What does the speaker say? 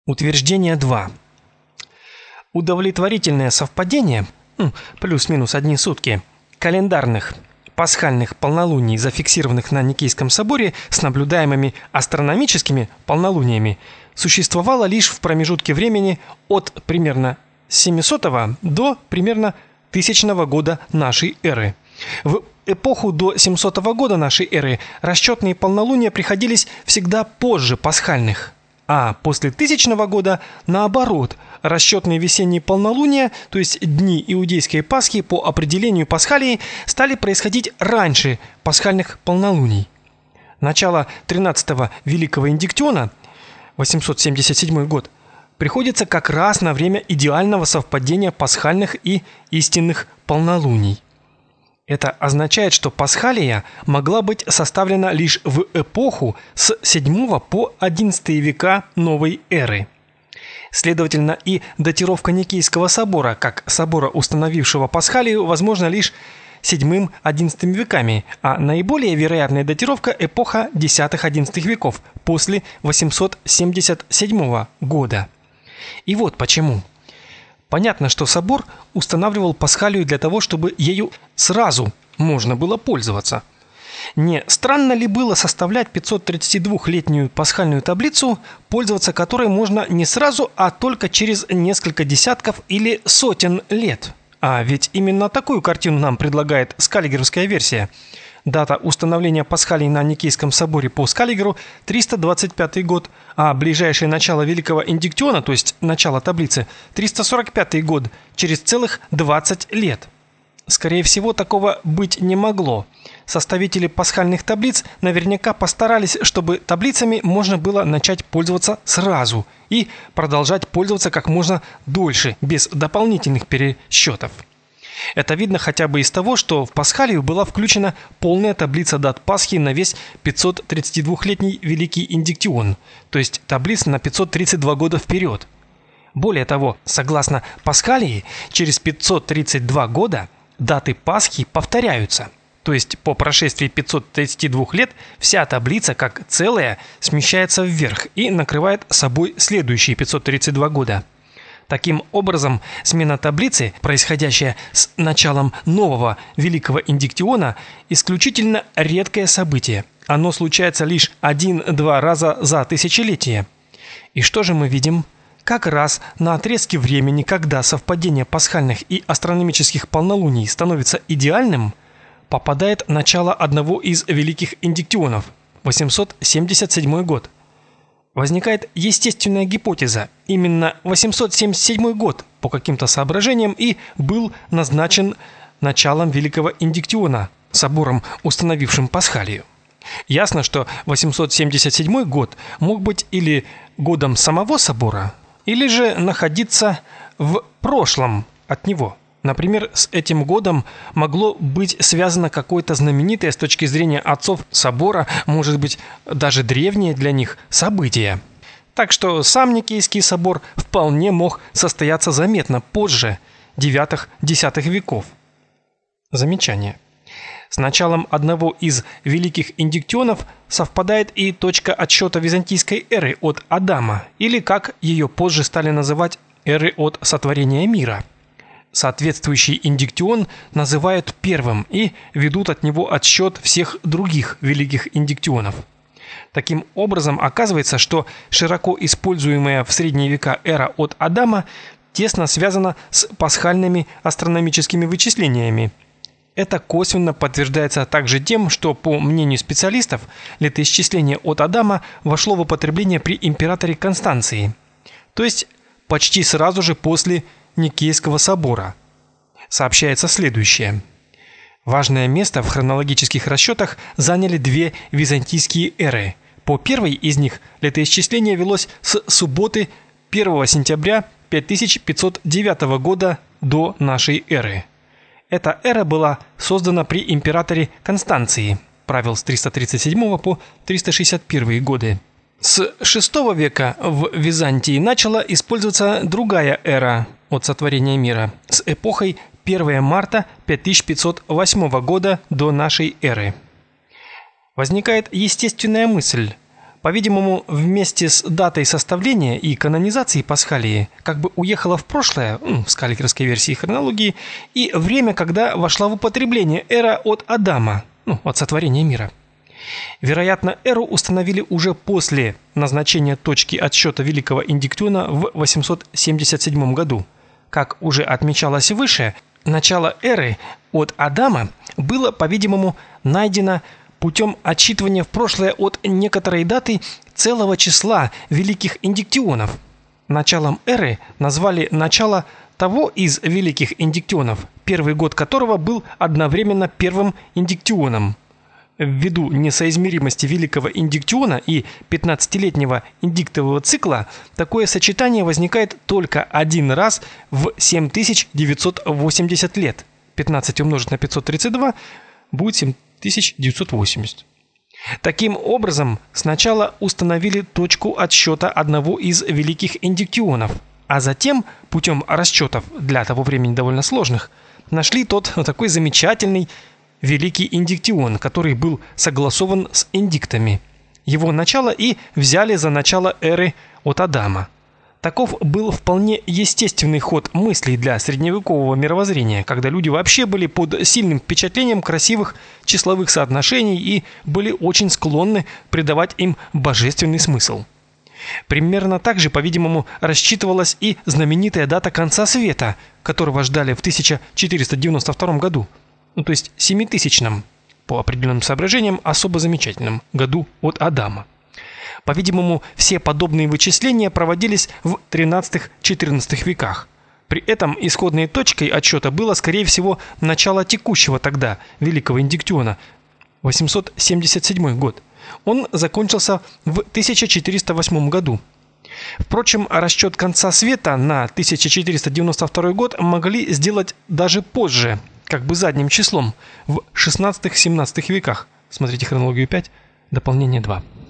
Утверждение 2. Удовлетворительное совпадение, плюс-минус одни сутки, календарных пасхальных полнолуний, зафиксированных на Никейском соборе, с наблюдаемыми астрономическими полнолуниями, существовало лишь в промежутке времени от примерно 700 до примерно 1000 года нашей эры. В эпоху до 700 года нашей эры расчетные полнолуния приходились всегда позже пасхальных. А после 1000 года, наоборот, расчетные весенние полнолуния, то есть дни иудейской Пасхи по определению Пасхалии, стали происходить раньше пасхальных полнолуний. Начало 13-го Великого Индиктиона, 877 год, приходится как раз на время идеального совпадения пасхальных и истинных полнолуний. Это означает, что Пасхалия могла быть составлена лишь в эпоху с 7 по 11 века новой эры. Следовательно, и датировка Никейского собора, как собора, установившего Пасхалию, возможна лишь 7-11 веками, а наиболее вероятная датировка – эпоха 10-11 веков, после 877 года. И вот почему. Понятно, что собор устанавливал Пасхалию для того, чтобы ею сразу можно было пользоваться. Не странно ли было составлять 532-летнюю пасхальную таблицу, пользоваться которой можно не сразу, а только через несколько десятков или сотен лет? А ведь именно такую картину нам предлагает скаллигеровская версия. Дата установления Пасхалии на Никейском соборе по Скаллигеру – 325 год, а ближайшее начало Великого Индиктиона, то есть начало таблицы, 345 год, через целых 20 лет. Скорее всего, такого быть не могло. Составители пасхальных таблиц наверняка постарались, чтобы таблицами можно было начать пользоваться сразу и продолжать пользоваться как можно дольше, без дополнительных пересчетов. Это видно хотя бы из того, что в Пасхалию была включена полная таблица дат Пасхи на весь 532-летний Великий Индиктион, то есть таблица на 532 года вперед. Более того, согласно Пасхалии, через 532 года даты Пасхи повторяются. То есть по прошествии 532 лет вся таблица как целая смещается вверх и накрывает собой следующие 532 года. Таким образом, смена таблицы, происходящая с началом нового Великого Индиктиона, исключительно редкое событие. Оно случается лишь 1-2 раза за тысячелетие. И что же мы видим? Как раз на отрезке времени, когда совпадение пасхальных и астрономических полнолуний становится идеальным, попадает начало одного из Великих Индиктионов – 877 год. Возникает естественная гипотеза. Именно 877 год по каким-то соображениям и был назначен началом Великого Индиктиона, собором, установившим Пасхалию. Ясно, что 877 год мог быть или годом самого собора, или же находиться в прошлом от него. Например, с этим годом могло быть связано какое-то знаменитое с точки зрения отцов собора, может быть, даже древнее для них событие. Так что сам Никейский собор вполне мог состояться заметно позже 9-10 веков. Замечание. С началом одного из Великих Индиктионов совпадает и точка отсчета византийской эры от Адама, или, как ее позже стали называть, эры от сотворения мира. Соответствующий индиктион называют первым и ведут от него отсчет всех других великих индиктионов. Таким образом, оказывается, что широко используемая в средние века эра от Адама тесно связана с пасхальными астрономическими вычислениями. Это косвенно подтверждается также тем, что, по мнению специалистов, летоисчисление от Адама вошло в употребление при императоре Констанции, то есть почти сразу же после Никейского собора. Сообщается следующее. Важное место в хронологических расчетах заняли две византийские эры. По первой из них летоисчисление велось с субботы 1 сентября 5509 года до нашей эры. Эта эра была создана при императоре Констанции, правил с 337 по 361 годы. С VI века в Византии начала использоваться другая эра от сотворения мира с эпохой 1 марта 5508 года до нашей эры. Возникает естественная мысль, по-видимому, вместе с датой составления и канонизации Пасхалии как бы уехала в прошлое, в скаллигеровской версии хронологии, и время, когда вошла в употребление эра от Адама, от сотворения мира. Вероятно, эру установили уже после назначения точки отсчета Великого Индиктиона в 877 году. Как уже отмечалось выше, начало эры от Адама было, по-видимому, найдено путем отсчитывания в прошлое от некоторой даты целого числа великих индиктионов. Началом эры назвали начало того из великих индиктионов, первый год которого был одновременно первым индиктионом. Ввиду несоизмеримости великого индиктиона и 15-летнего индиктового цикла, такое сочетание возникает только один раз в 7980 лет. 15 умножить на 532 будет 7980. Таким образом, сначала установили точку отсчета одного из великих индиктионов, а затем, путем расчетов, для того времени довольно сложных, нашли тот такой замечательный Великий Индиктион, который был согласован с индиктами. Его начало и взяли за начало эры от Адама. Таков был вполне естественный ход мыслей для средневекового мировоззрения, когда люди вообще были под сильным впечатлением красивых числовых соотношений и были очень склонны придавать им божественный смысл. Примерно так же, по-видимому, рассчитывалась и знаменитая дата конца света, которого ждали в 1492 году. То есть 7000-м, по определенным соображениям, особо замечательном году от Адама. По-видимому, все подобные вычисления проводились в XIII-XIV веках. При этом исходной точкой отсчета было, скорее всего, начало текущего тогда Великого Индиктиона, 877 год. Он закончился в 1408 году. Впрочем, расчет конца света на 1492 год могли сделать даже позже, как бы задним числом, в XVI-XVII веках. Смотрите хронологию 5, дополнение 2.